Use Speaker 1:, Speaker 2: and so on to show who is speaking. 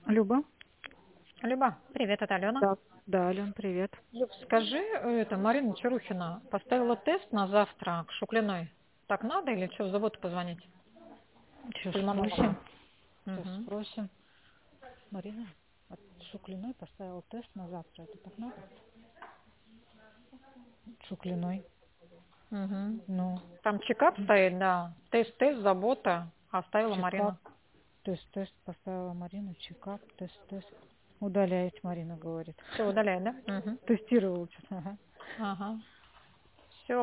Speaker 1: Люба?
Speaker 2: Люба, привет, это Алена.
Speaker 1: Да. Да, Ален, привет.
Speaker 2: Люб, скажи, Марина Чарухина поставила тест на завтра к Шуклиной. Так надо или что, в завод позвонить?
Speaker 1: Сейчас
Speaker 2: Пульмонолога.
Speaker 1: спросим. Сейчас
Speaker 2: Угу.
Speaker 1: спросим. Марина от Шуклиной поставила тест на завтра. Это так надо? Шуклиной.
Speaker 2: Угу.
Speaker 1: Ну,
Speaker 2: Там чекап стоит, да. Тест, забота. Оставила
Speaker 1: чекап.
Speaker 2: Марина.
Speaker 1: Тест поставила Марина. Чекап, тест. Удаляет, Марина говорит.
Speaker 2: Все, удаляй, да? Угу.
Speaker 1: Тестировала. Ага.
Speaker 2: Ага.